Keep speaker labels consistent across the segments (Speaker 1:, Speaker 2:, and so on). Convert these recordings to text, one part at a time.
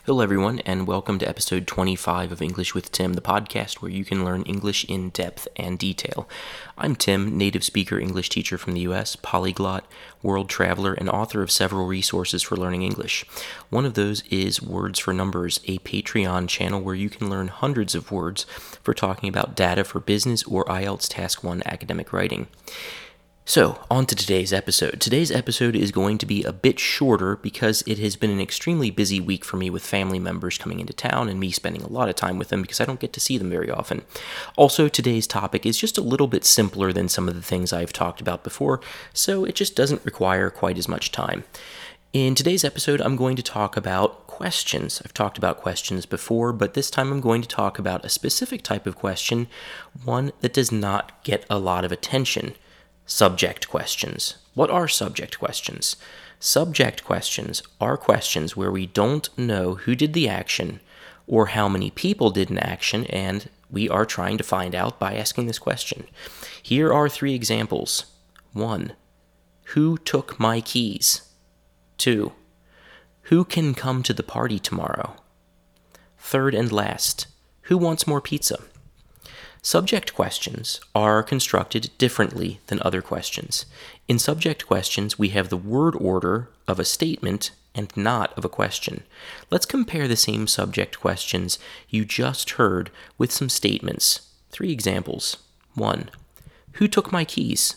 Speaker 1: Hello, everyone, and welcome to episode 25 of English with Tim, the podcast where you can learn English in depth and detail. I'm Tim, native speaker English teacher from the U.S., polyglot, world traveler, and author of several resources for learning English. One of those is Words for Numbers, a Patreon channel where you can learn hundreds of words for talking about data for business or IELTS Task 1 academic writing. So, on to today's episode. Today's episode is going to be a bit shorter because it has been an extremely busy week for me with family members coming into town and me spending a lot of time with them because I don't get to see them very often. Also, today's topic is just a little bit simpler than some of the things I've talked about before, so it just doesn't require quite as much time. In today's episode, I'm going to talk about questions. I've talked about questions before, but this time I'm going to talk about a specific type of question, one that does not get a lot of attention. Subject questions. What are subject questions? Subject questions are questions where we don't know who did the action or how many people did an action, and we are trying to find out by asking this question. Here are 3 examples. 1. Who took my keys? 2. Who can come to the party tomorrow? 3rd and last, who wants more pizza? Subject questions are constructed differently than other questions. In subject questions, we have the word order of a statement and not of a question. Let's compare the same subject questions you just heard with some statements. 3 examples. 1. Who took my keys?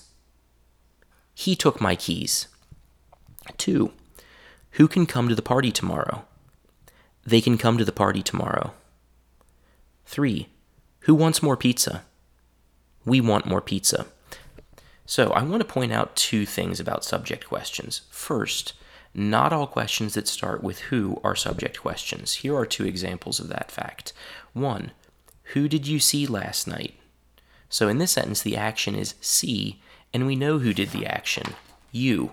Speaker 1: He took my keys. 2. Who can come to the party tomorrow? They can come to the party tomorrow. 3. Who wants more pizza? We want more pizza. So I want to point out 2 things about subject questions. First, not all questions that start with who are subject questions. Here are 2 examples of that fact. 1, who did you see last night? So in this sentence, the action is see, and we know who did the action, you.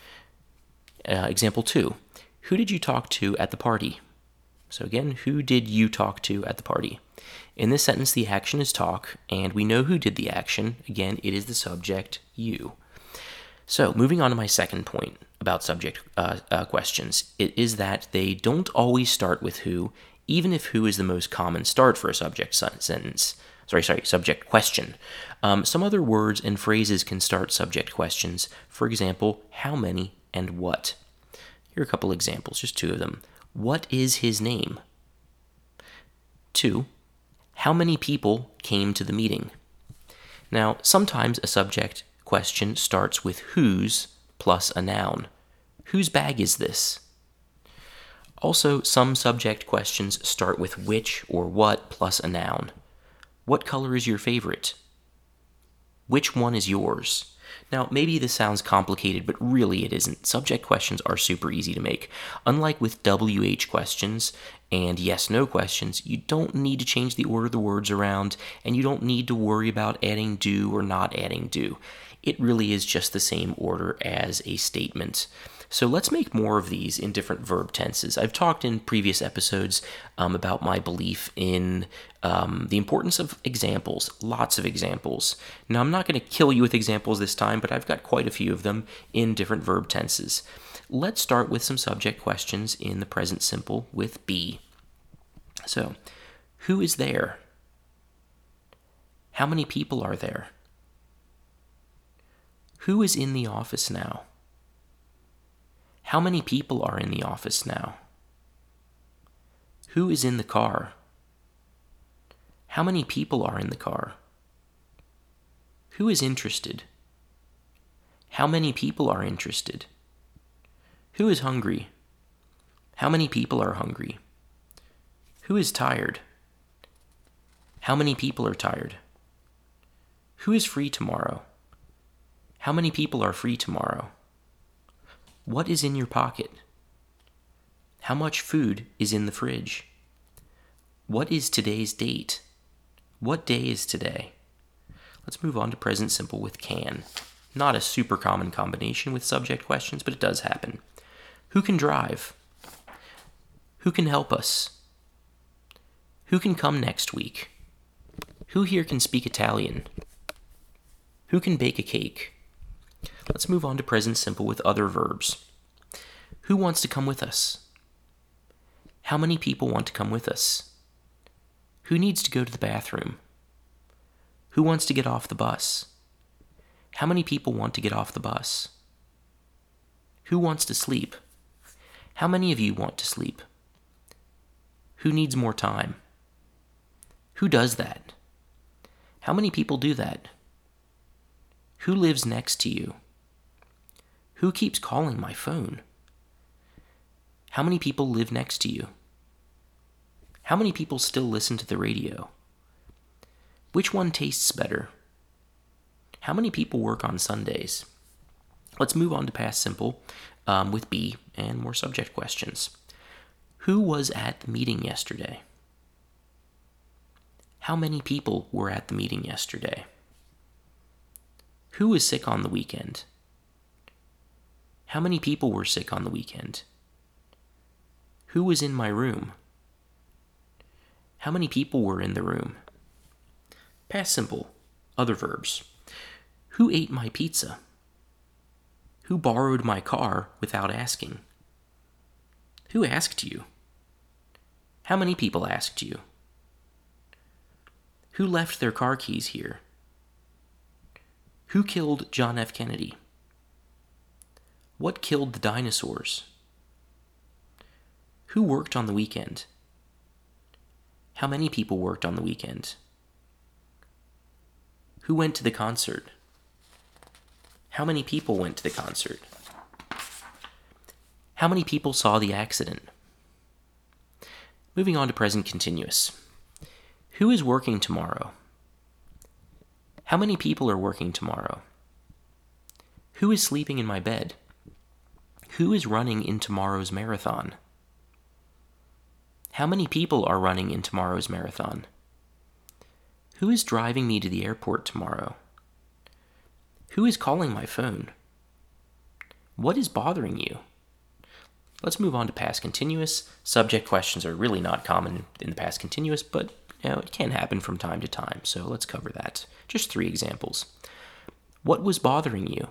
Speaker 1: Example 2, who did you talk to at the party? So again, who did you talk to at the party? In this sentence, the action is talk, and we know who did the action. Again, it is the subject, you. So, moving on to my second point about subject questions, it is that they don't always start with who, even if who is the most common start for a subject subject question. Some other words and phrases can start subject questions. For example, how many and what. Here are a couple examples, just 2 of them. What is his name? 2. How many people came to the meeting? Now, sometimes a subject question starts with whose plus a noun. Whose bag is this? Also, some subject questions start with which or what plus a noun. What color is your favorite? Which one is yours? Now, maybe this sounds complicated, but really it isn't. Subject questions are super easy to make. Unlike with WH questions and yes-no questions, you don't need to change the order of the words around, and you don't need to worry about adding do or not adding do. It really is just the same order as a statement. So let's make more of these in different verb tenses. I've talked in previous episodes about my belief in the importance of examples, lots of examples. Now, I'm not going to kill you with examples this time, but I've got quite a few of them in different verb tenses. Let's start with some subject questions in the present simple with be. So, who is there? How many people are there? Who is in the office now? How many people are in the office now? Who is in the car? How many people are in the car? Who is interested? How many people are interested? Who is hungry? How many people are hungry? Who is tired? How many people are tired? Who is free tomorrow? How many people are free tomorrow? What is in your pocket? How much food is in the fridge? What is today's date? What day is today? Let's move on to present simple with can. Not a super common combination with subject questions, but it does happen. Who can drive? Who can help us? Who can come next week? Who here can speak Italian? Who can bake a cake? Let's move on to present simple with other verbs. Who wants to come with us? How many people want to come with us? Who needs to go to the bathroom? Who wants to get off the bus? How many people want to get off the bus? Who wants to sleep? How many of you want to sleep? Who needs more time? Who does that? How many people do that? Who lives next to you? Who keeps calling my phone? How many people live next to you? How many people still listen to the radio? Which one tastes better? How many people work on Sundays? Let's move on to past simple with be and more subject questions. Who was at the meeting yesterday? How many people were at the meeting yesterday? Who was sick on the weekend? How many people were sick on the weekend? Who was in my room? How many people were in the room? Past simple, other verbs. Who ate my pizza? Who borrowed my car without asking? Who asked you? How many people asked you? Who left their car keys here? Who killed John F. Kennedy? What killed the dinosaurs? Who worked on the weekend? How many people worked on the weekend? Who went to the concert? How many people went to the concert? How many people saw the accident? Moving on to present continuous. Who is working tomorrow? How many people are working tomorrow? Who is sleeping in my bed? Who is running in tomorrow's marathon? How many people are running in tomorrow's marathon? Who is driving me to the airport tomorrow? Who is calling my phone? What is bothering you? Let's move on to past continuous. Subject questions are really not common in the past continuous, but it can happen from time to time, so let's cover that. Just 3 examples. What was bothering you?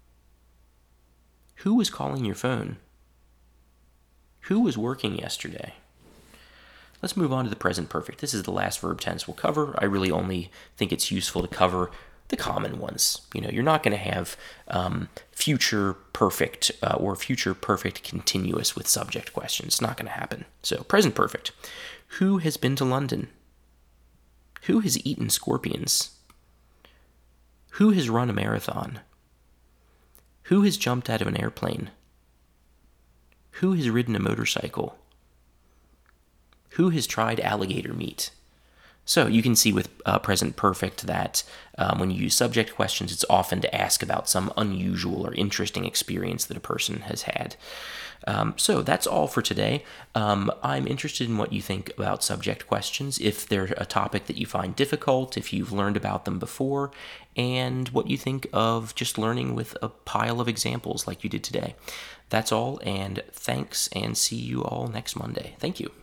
Speaker 1: Who was calling your phone? Who was working yesterday? Let's move on to the present perfect. This is the last verb tense we'll cover. I really only think it's useful to cover the common ones. You're not going to have future perfect or future perfect continuous with subject questions. It's not going to happen. So, present perfect. Who has been to London? Who has eaten scorpions? Who has run a marathon? Who has jumped out of an airplane? Who has ridden a motorcycle? Who has tried alligator meat? So you can see with present perfect that when you use subject questions, it's often to ask about some unusual or interesting experience that a person has had. So that's all for today. I'm interested in what you think about subject questions, if they're a topic that you find difficult, if you've learned about them before, and what you think of just learning with a pile of examples like you did today. That's all, and thanks, and see you all next Monday. Thank you.